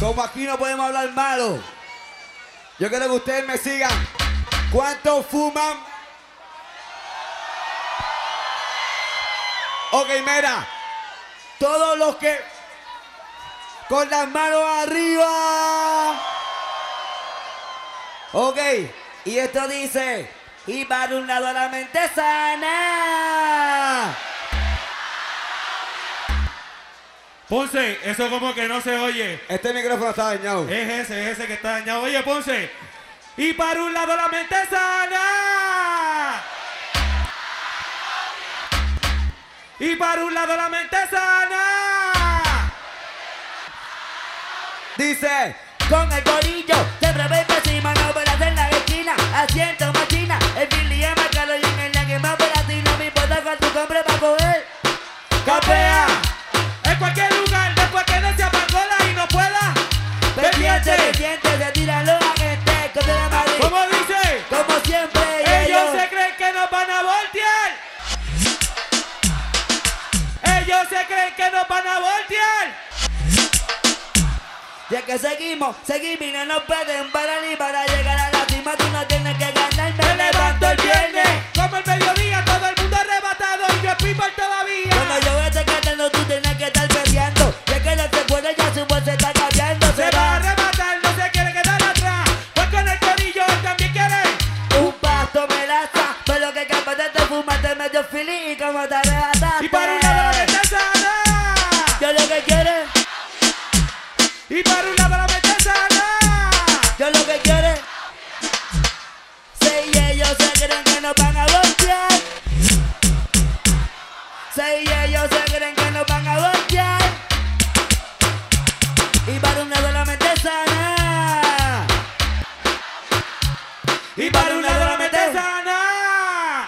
Como aquí no podemos hablar malo, yo quiero que ustedes me sigan. ¿Cuántos fuman? Ok, mira. Todos los que... Con las manos arriba. Ok. Y esto dice... Y para un lado la mente sana. Ponce, eso como que no se oye. Este micrófono está dañado. Es ese que está dañado. Oye, Ponce. Y para un lado la mente sana. Y para un lado la mente sana. Dice, con el corillo, siempre ven por encima, no verás en la esquina, asiento máquina, el Billy es más caro y en el que más latino, no me importa con tu compre para coger. ¡Capea! En cualquier lugar, después que no se apagó la y no pueda. Pendiente, se tiran los agentes, con la madre. ¿Cómo dice? Como siempre, Ellos se creen que nos van a voltear. Ellos se creen que nos van a voltear. Ya que seguimos y no nos pueden parar ni para llegar a la cima, tú no tienes que ganar, me levanto el viernes. Como el mediodía, todo el mundo arrebatado y yo people todavía. Cuando yo esté cantando, tú tienes que estar peleando. Ya que no se puede, ya su voz se está cambiando. Se va a arrebatar, no se quiere quedar atrás. Pues con el corillo él también quiere. Un pasto me laza, pero que capaz de te fumaste medio fili y como te arrebataste. Y para un lado la mente sana. Yo lo que quiere. Y para un lado la mente sana. Yo lo que quiere. Si ellos se creen que nos van a voltear. Si ellos se creen que nos van a voltear. Y para un lado la mente sana. Y para un lado la mente sana.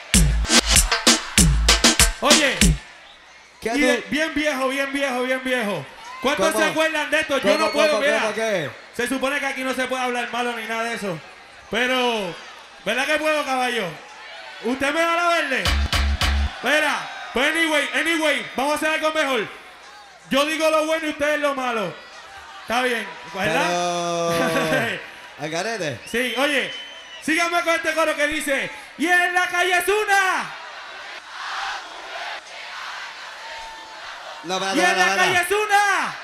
Oye, ¿Qué y tú? bien viejo. ¿Cuántos ¿Cómo? se acuerdan de esto? Yo no puedo, mira. ¿Qué? Se supone que aquí no se puede hablar malo ni nada de eso. Pero, ¿verdad que puedo, caballo? ¿Usted me da la verde? Mira, pues anyway, vamos a hacer algo mejor. Yo digo lo bueno y ustedes lo malo. Está bien, ¿verdad? ¿Al garete? Sí, oye, síganme con este coro que dice, y en la calle es una, No, y en la calle es una.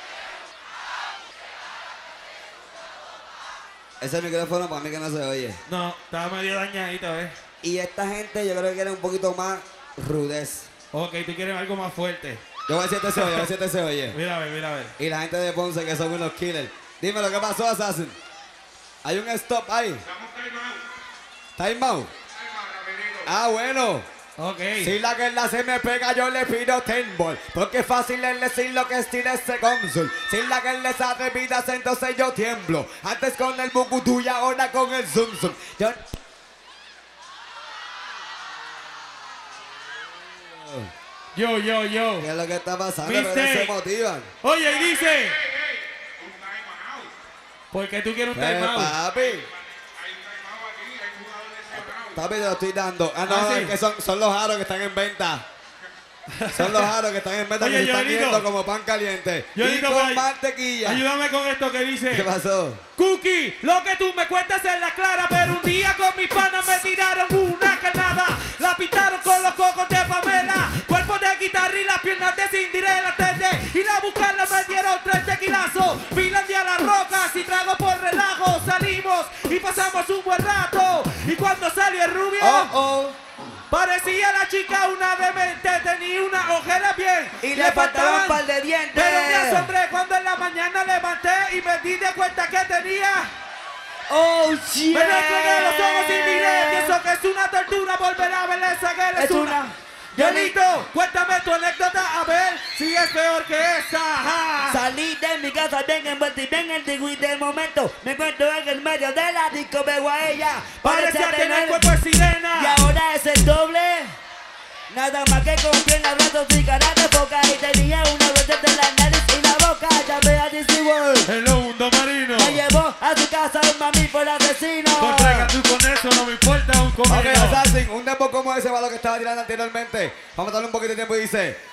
Ese micrófono para mí que no se oye. No, estaba medio dañadito, ¿ves? Y esta gente yo creo que quiere un poquito más rudez. Ok, tú quieres algo más fuerte. Yo voy a decirte se oye, voy a decirte se oye. Mira a ver. Y la gente de Ponce que son unos killers. Dime lo que pasó, Assassin. Hay un stop ahí. Time out. Ah, bueno. Ok. Si la que la se me pega, yo le pido tembol. Porque es fácil es decir lo que estira ese cónsul. Si la que les atrevidas, entonces yo tiemblo. Antes con el bucutú y ahora con el zum zum. Yo. ¿Qué es lo que está pasando? ¿Viste? Pero se motivan. Oye, y dice, ¿por qué tú quieres un timeout? Papi. Papi, te lo estoy dando. Ah, no, Ah, sí. es que son los aros que están en venta. Son los aros que están en venta. Oye, que se están Joelito. viendo como pan caliente. Y Joelito, con voy. mantequilla. Ayúdame con esto que dice. ¿Qué pasó? Cookie, lo que tú me cuentas es la clara, pero un día con mis panas me tiraron una carnada. La pintaron con los cocos de Pamela, cuerpo de guitarra y las piernas de Cinderella, ¿entendés? Y la buscarla me dieron 3 tequilazos, Finlandia a las rocas y trago por relajo. Salimos y pasamos un buen rato, y cuando salió el rubio, parecía la chica una demente, tenía una ojera bien Y le faltaban un par de dientes. Pero me asombré cuando en la mañana levanté y me di de cuenta que tenía. Oh, shit. Me despegué los ojos y miré, pienso que es una tortura volver a verle esa que Es una. Yolito, cuéntame tu anécdota a ver si es peor que esa. Ja. Salí de mi casa bien envuelto y bien antiguo y de momento me encuentro en el medio de la disco, veo a ella. Parecía tener cuerpo de Y sirena. ahora es el doble. Nada más que con piernas, brazos y cara de foca. Y tenía una brocha de la nariz y la boca. Llamé a Disney World. Hello, mundo marino. Me llevó a su casa un mamífero asesino. Contraiga tú con eso, no me importa un comino. Ok, Assassin, un tempo como ese va lo que estaba tirando anteriormente. Vamos a darle un poquito de tiempo y dice: